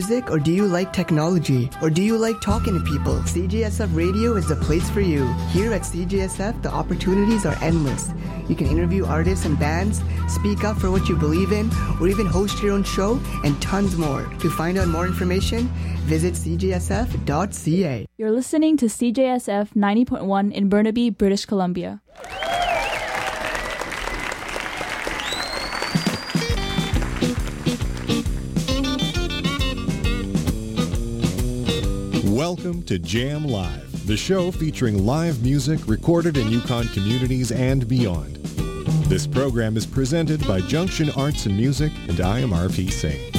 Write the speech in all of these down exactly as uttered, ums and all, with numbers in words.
Music, or do you like technology? Or do you like talking to people? C J S F Radio is the place for you. Here at C J S F, the opportunities are endless. You can interview artists and bands, speak up for what you believe in, or even host your own show, and tons more. To find out more information, visit c j s f dot c a. You're listening to C J S F ninety point one in Burnaby, British Columbia. Welcome to Jam Live, the show featuring live music recorded in Yukon communities and beyond. This program is presented by Junction Arts and Music, and I am R P Singh.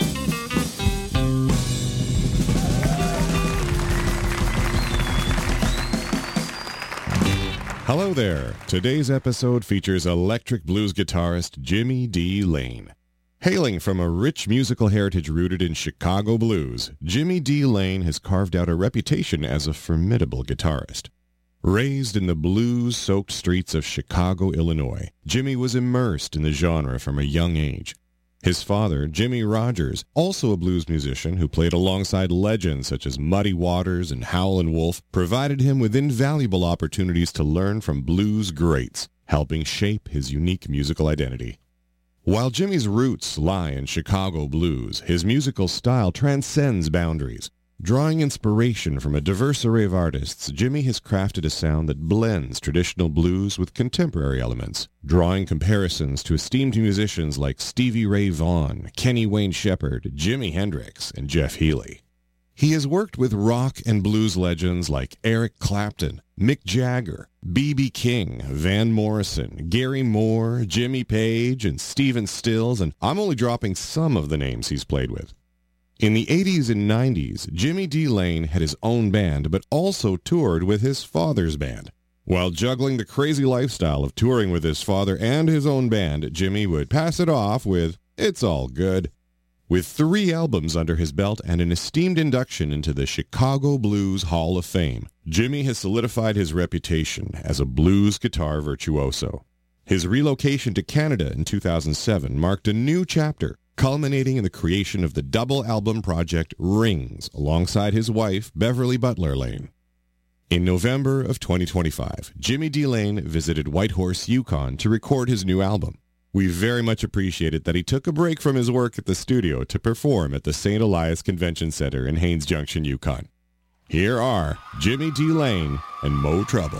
Hello there. Today's episode features electric blues guitarist Jimmy D. Lane. Hailing from a rich musical heritage rooted in Chicago blues, Jimmy D. Lane has carved out a reputation as a formidable guitarist. Raised in the blues-soaked streets of Chicago, Illinois, Jimmy was immersed in the genre from a young age. His father, Jimmy Rogers, also a blues musician who played alongside legends such as Muddy Waters and Howlin' Wolf, provided him with invaluable opportunities to learn from blues greats, helping shape his unique musical identity. While Jimmy's roots lie in Chicago blues, his musical style transcends boundaries. Drawing inspiration from a diverse array of artists, Jimmy has crafted a sound that blends traditional blues with contemporary elements, drawing comparisons to esteemed musicians like Stevie Ray Vaughan, Kenny Wayne Shepherd, Jimi Hendrix, and Jeff Healey. He has worked with rock and blues legends like Eric Clapton, Mick Jagger, B B King, Van Morrison, Gary Moore, Jimmy Page, and Stephen Stills, and I'm only dropping some of the names he's played with. In the eighties and nineties, Jimmy D. Lane had his own band, but also toured with his father's band. While juggling the crazy lifestyle of touring with his father and his own band, Jimmy would pass it off with, "It's all good." With three albums under his belt and an esteemed induction into the Chicago Blues Hall of Fame, Jimmy has solidified his reputation as a blues guitar virtuoso. His relocation to Canada in two thousand seven marked a new chapter, culminating in the creation of the double album project Rings, alongside his wife, Beverly Butler Lane. In November of twenty twenty-five, Jimmy D. Lane visited Whitehorse, Yukon to record his new album. We very much appreciated that he took a break from his work at the studio to perform at the Saint Elias Convention Center in Haines Junction, Yukon. Here are Jimmy D. Lane and Mo Trouble.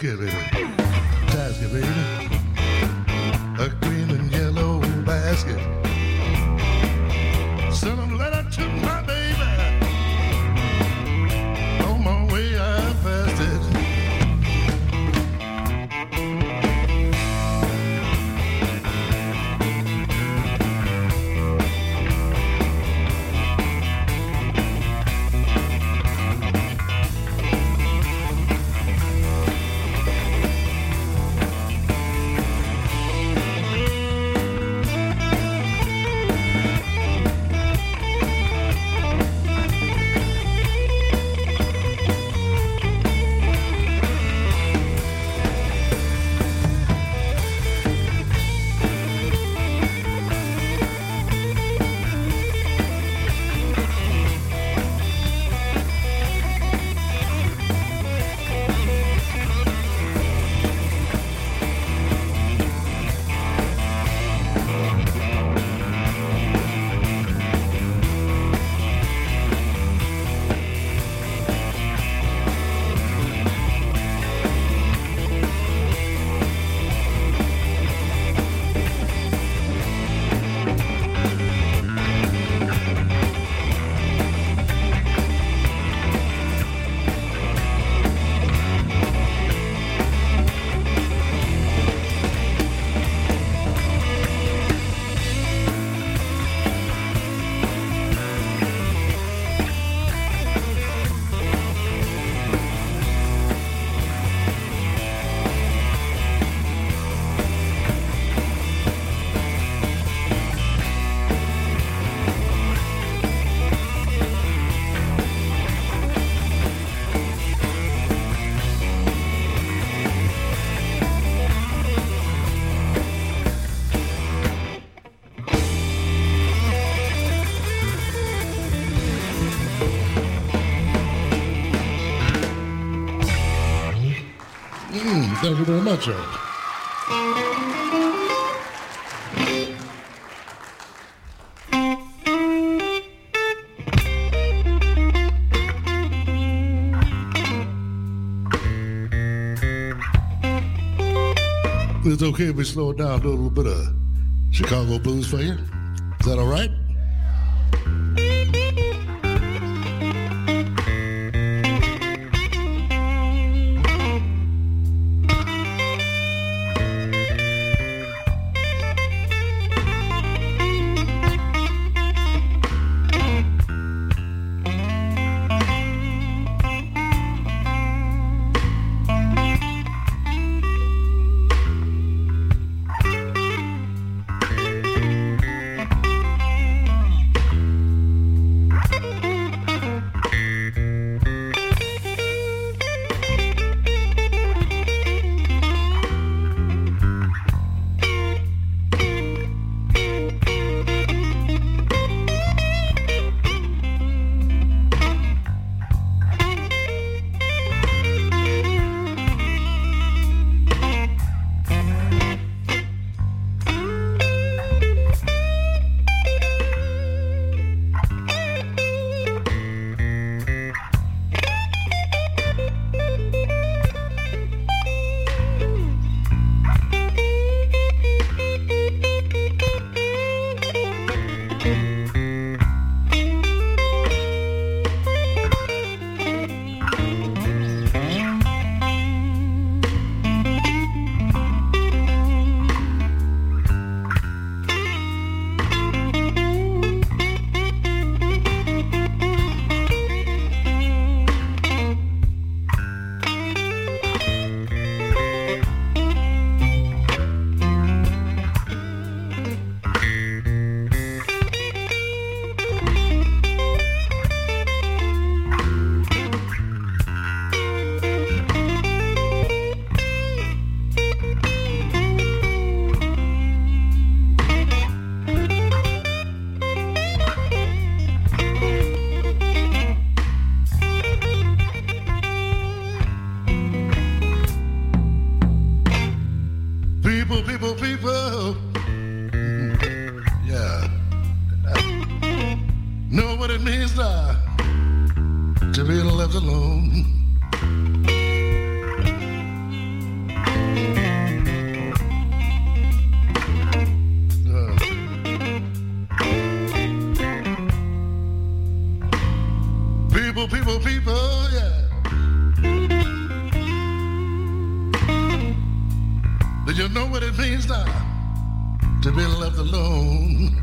kid, baby. Basket, baby. A green and yellow basket. Send a letter to my baby. On my way, I passed it. Thank you very much, sir. It's okay if we slow it down, do a little bit of Chicago blues for you. Is that all right? to be left alone. People, people, people, yeah. Do you know what it means now to be left alone?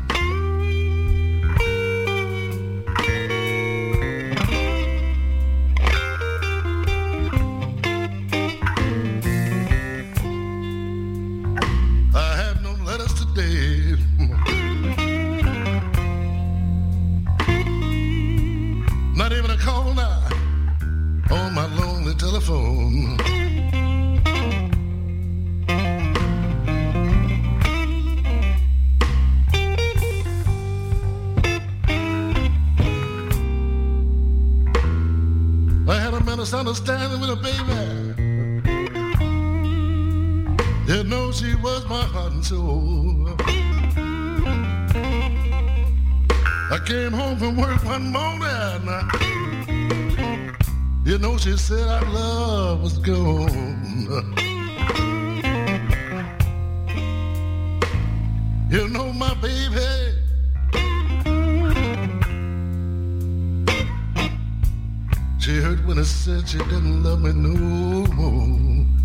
I have no letters today. Not even a call now on my lonely telephone. I had a misunderstanding with a baby. You know she was my heart and soul. I came home from work one morning. You know she said our love was gone. You know my baby, she hurt when I said she didn't love me no more.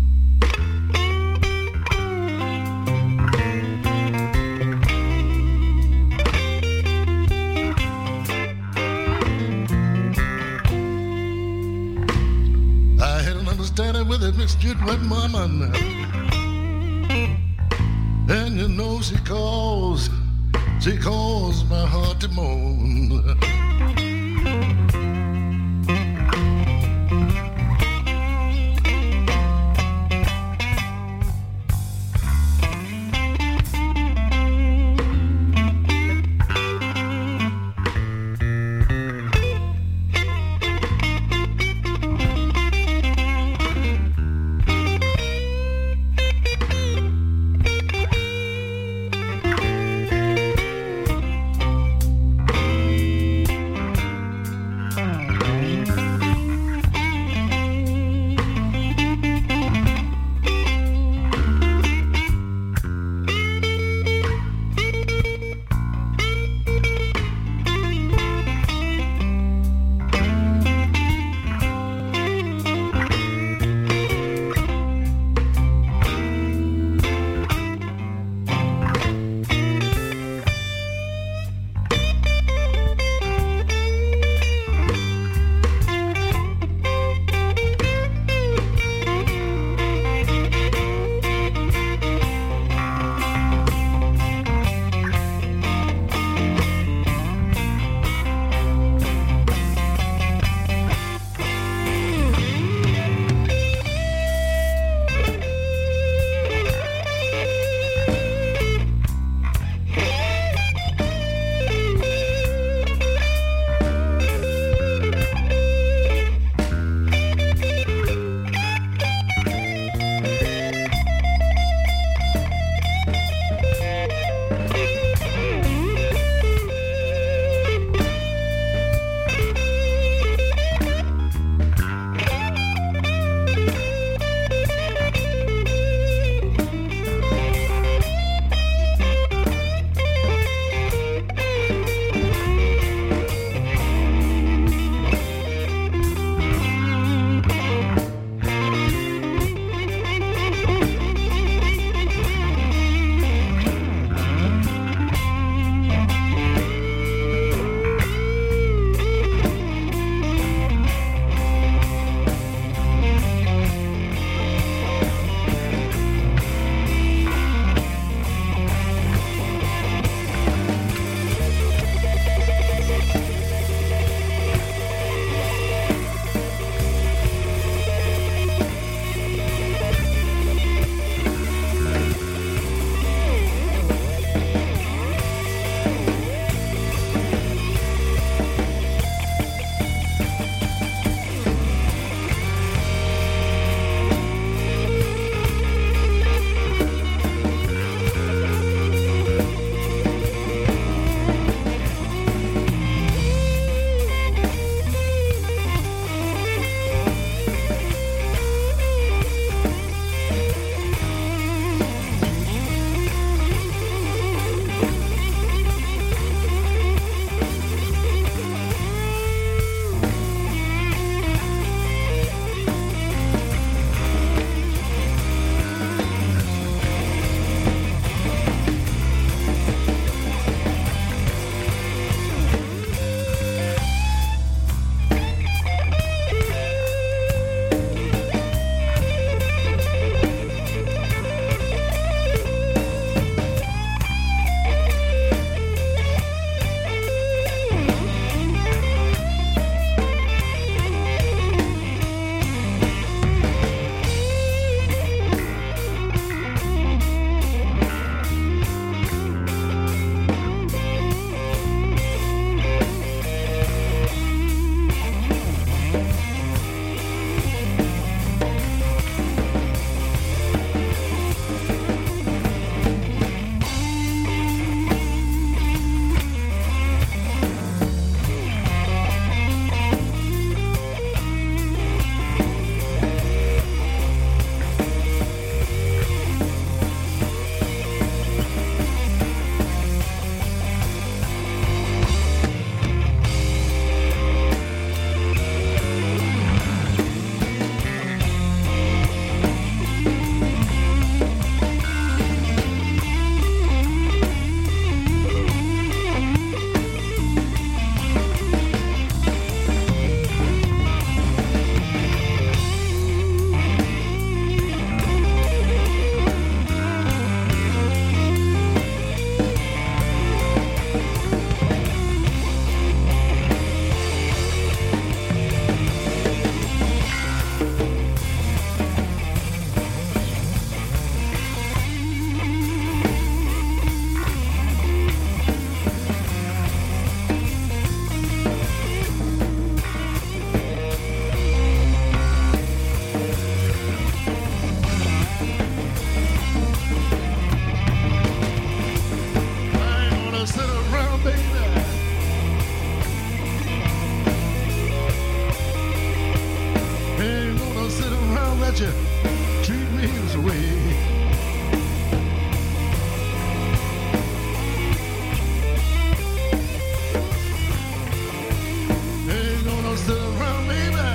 With a mixed wet mama now. And you know she calls, she calls my heart to moan. that you treat me this way. Ain't gonna sit around, baby.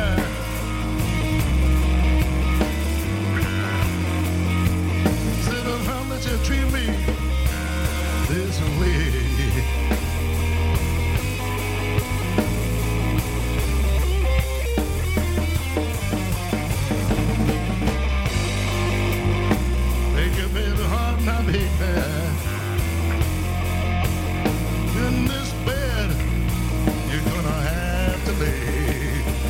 Sit around that you treat me this way. In this bed, you're gonna have to lay.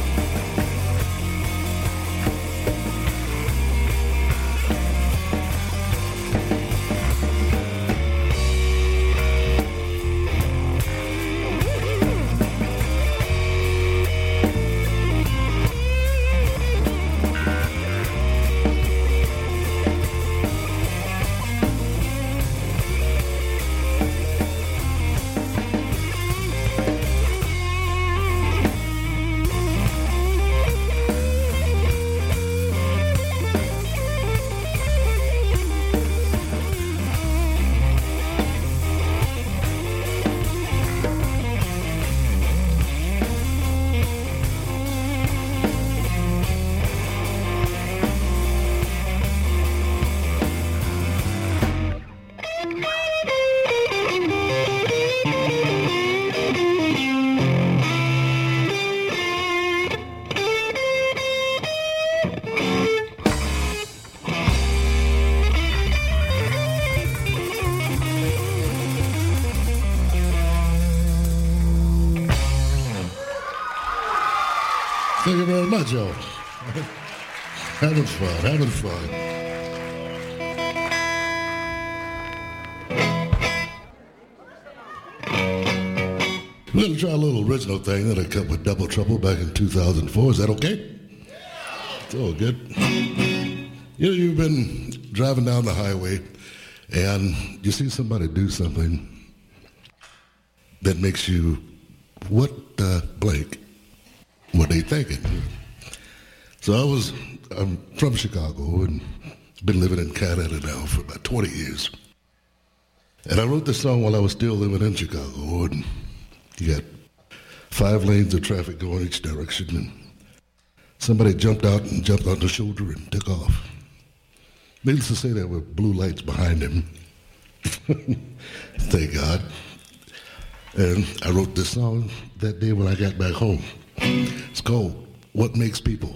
Thank you very much, y'all. Having fun, having fun. We're going to try a little original thing that I cut with Double Trouble back in two thousand four. Is that okay? It's all good. You know, you've been driving down the highway and you see somebody do something that makes you, what the blank? What they thinking? So I was, I'm from Chicago and been living in Canada now for about twenty years. And I wrote this song while I was still living in Chicago, and you got five lanes of traffic going each direction, and somebody jumped out and jumped on the shoulder and took off. Needless to say, there were blue lights behind him. Thank God. And I wrote this song that day when I got back home. It's called What Makes People.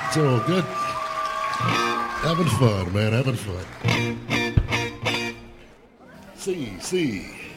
It's all good. Having fun, man, having fun. See, see.